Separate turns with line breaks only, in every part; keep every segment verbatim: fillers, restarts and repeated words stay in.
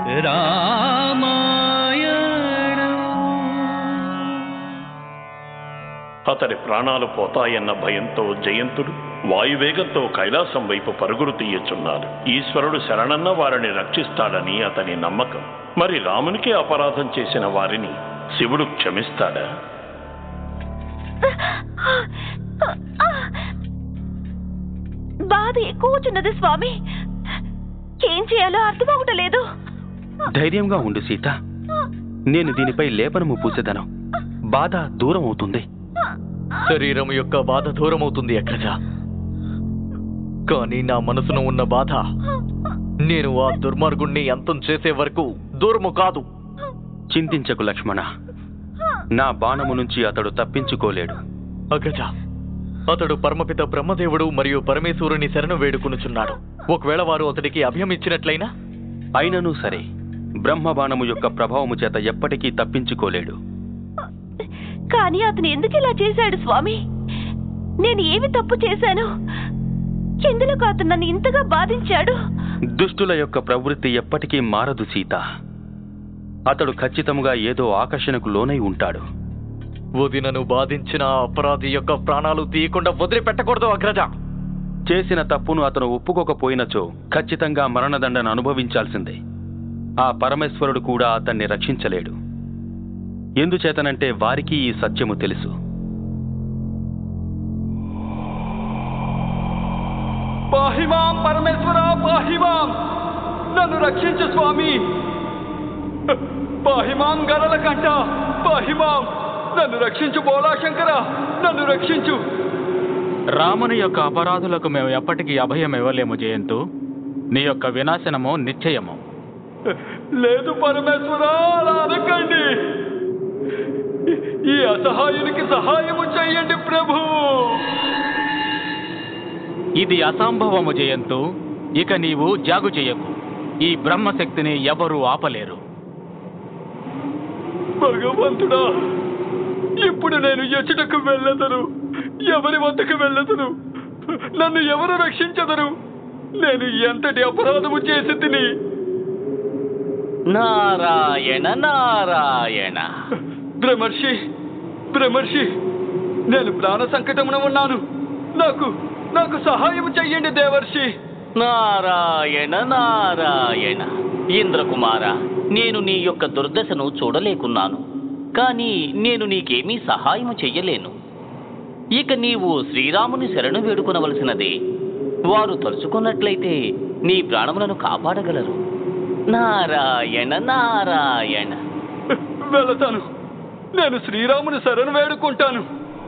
అతడి ప్రాణాలు పోతాయన్న భయంతో జయంతుడు వాయువేగంతో కైలాసం వైపు పరుగులు తీయచున్నాడు. ఈశ్వరుడు శరణన్న వారిని రక్షిస్తాడని అతని నమ్మకం. మరి రామునికి అపరాధం చేసిన వారిని శివుడు క్షమిస్తాడా?
బాధ ఎక్కువచున్నది స్వామి, ఏం చేయాలో అర్థమవటలేదు.
ధైర్యంగా ఉండు సీత, నేను దీనిపై లేపనము పూసేదను. బాధ దూరం అవుతుంది.
శరీరం యొక్క బాధ దూరం అవుతుంది అగ్రజ, కానీ నా మనసును ఉన్న బాధ నేను ఆ దుర్మార్గుణ్ణి అంతం చేసే వరకు దూరము కాదు.
చింతించకు లక్ష్మణ, నా బాణము నుంచి అతడు తప్పించుకోలేడు.
అగ్రజ, అతడు పరమపిత బ్రహ్మదేవుడు మరియు పరమేశ్వరుని శరణు వేడుకొనుచున్నాడు. ఒకవేళ వారు అతడికి అభయం ఇచ్చినట్లయినా?
అయినను సరే, బ్రహ్మబాణము యొక్క ప్రభావము చేత ఎప్పటికీ తప్పించుకోలేడు.
కానీ అతను ఎందుకు ఇలా చేశాడు స్వామి? నేను ఏమి తప్పు చేశాను? ఎందుకు అతను నన్ను ఇంతగా బాధించాడు?
దుష్టుల యొక్క ప్రవృత్తి ఎప్పటికీ మారదు సీత. అతడు ఖచ్చితంగా ఏదో ఆకర్షణకు లోనై ఉంటాడు.
వదినను బాధించిన అపరాధి యొక్క ప్రాణాలు తీయకుండా వదిలిపెట్టకూడదు అగ్రజ.
చేసిన తప్పును అతను ఒప్పుకోకపోయినచో ఖచ్చితంగా మరణదండను అనుభవించాల్సిందే. ఆ పరమేశ్వరుడు కూడా అతన్ని రక్షించలేడు. ఎందుచేతనంటే వారికి ఈ సత్యము తెలుసు.
పాహిమాం పరమేశ్వర, పాహిమాం, నన్ను రక్షించు స్వామి. పాహిమాం గరల కంట, పాహిమాం, నన్ను రక్షించు. బోలాశంకర, నన్ను రక్షించు.
రాముని యొక్క అపరాధులకు మేము ఎప్పటికీ అభయం ఇవ్వలేము జయంతు. నీ యొక్క వినాశనము నిశ్చయము.
లేదు పరమేశ్వర, అలా అనకండి. ఈ అసహాయునికి సహాయము చెయ్యండి ప్రభు.
ఇది అసంభవము జయంతు. ఇక నీవు జాగు చేయకు. ఈ బ్రహ్మశక్తిని ఎవరూ ఆపలేరు.
భగవంతుడా, ఇప్పుడు నేను ఎచ్చుటకు వెళ్ళదను, ఎవరి వద్దకు వెళ్ళదను? నన్ను ఎవరు రక్షించదరు? నేను ఎంతటి అపరాధము చేసి తిని.
నారాయణ నారాయణ.
బ్రహ్మర్షి, బ్రహ్మర్షి, నేను ప్రాణ సంకటమున ఉన్నాను. నాకు నాకు సహాయం చెయ్యండి దేవర్షి.
నారాయణ నారాయణ. ఇంద్రకుమార, నేను నీ యొక్క దుర్దశను చూడలేకున్నాను, కానీ నేను నీకేమీ సహాయము చెయ్యలేను. ఇక నీవు శ్రీరాముని శరణు వేడుకొనవలసినదే. వారు తలుచుకున్నట్లయితే నీ ప్రాణములను కాపాడగలరు. నారాయణ నారాయణ.
వెళతాను, నేను శ్రీరాముని శరణు వేడుకుంటాను.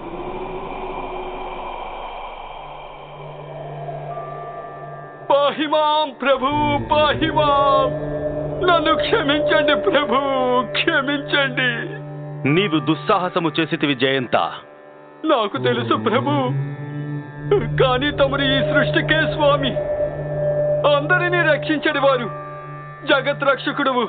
పాహిమాం ప్రభు, పాహిమాం, నన్ను క్షమించండి ప్రభు, క్షమించండి.
నీవు దుస్సాహసము చేసితివి జయంత.
నాకు తెలుసు ప్రభు, కానీ తమరు ఈ సృష్టికే స్వామి, అందరినీ రక్షించడి వారు, జగత్ రక్షకుడువు.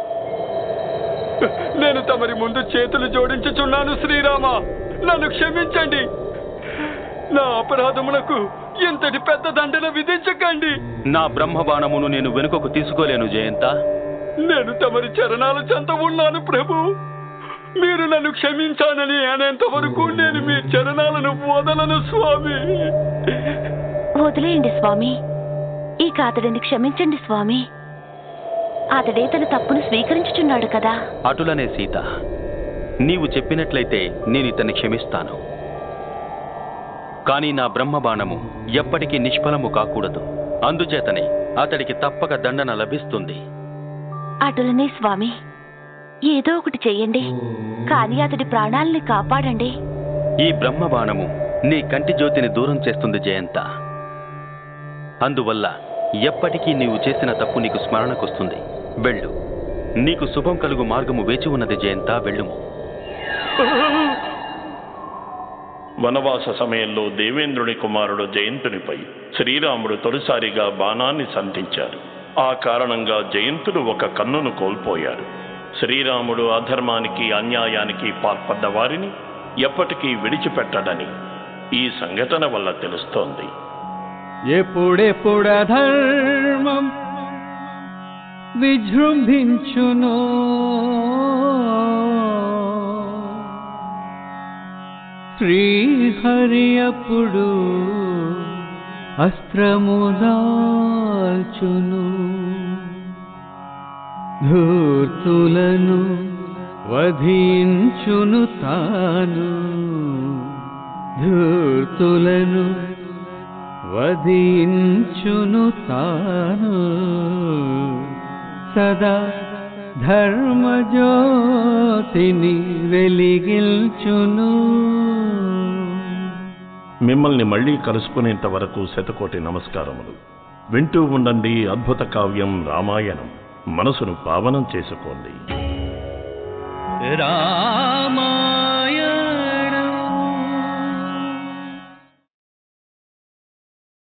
నేను తమరి ముందు చేతులు జోడించుచున్నాను. శ్రీరామ, నన్ను క్షమించండి. నా అపరాధములకు ఇంతటి పెద్ద దండన విధించకండి.
నా బ్రహ్మబాణమును నేను వెనుకకు తీసుకోలేను జయంత.
నేను తమరి చరణాల చెంత ఉన్నాను ప్రభు. మీరు నన్ను క్షమించానని అనేంత వరకు నేను మీ చరణాలను వదలను స్వామి.
వదిలేయండి స్వామి, ఇక అతడిని క్షమించండి స్వామి. అతడే తన తప్పును స్వీకరించుచున్నాడు కదా.
అటులనే సీత, నీవు చెప్పినట్లయితే నేను ఇతన్ని క్షమిస్తాను. కానీ నా బ్రహ్మబాణము ఎప్పటికీ నిష్ఫలము కాకూడదు. అందుచేతనే అతడికి తప్పక దండన లభిస్తుంది.
అటులనే స్వామి, ఏదో ఒకటి చెయ్యండి, కానీ అతడి ప్రాణాలని కాపాడండి.
ఈ బ్రహ్మబాణము నీ కంటి జ్యోతిని దూరం చేస్తుంది జయంత. అందువల్ల ఎప్పటికీ నీవు చేసిన తప్పు నీకు స్మరణకొస్తుంది. వెళ్ళు, నీకు శుభం కలుగు మార్గము వేచి ఉన్నది జయంత, వెళ్ళుము.
వనవాస సమయంలో దేవేంద్రుని కుమారుడు జయంతునిపై శ్రీరాముడు తొలిసారిగా బాణాన్ని సంధించాడు. ఆ కారణంగా జయంతుడు ఒక కన్నును కోల్పోయాడు. శ్రీరాముడు అధర్మానికి అన్యాయానికి పాల్పడ్డ వారిని ఎప్పటికీ విడిచిపెట్టడని ఈ సంఘటన వల్ల తెలుస్తోంది.
ఎప్పుడెప్పుడ ధర్మం
విజృంభించును. శ్రీహరి అప్పుడు అస్త్రము దాల్చును. ధూర్తులను వధించును తాను, ధూర్తులను వధించును తాను. సదా ధర్మజ్యోతిని వెలిగిల్చును.
మిమ్మల్ని మళ్ళీ కలుసుకునేంత వరకు శతకోటి నమస్కారములు. వింటూ ఉండండి అద్భుత కావ్యం రామాయణం. మనసును పావనం చేసుకోండి.
రామా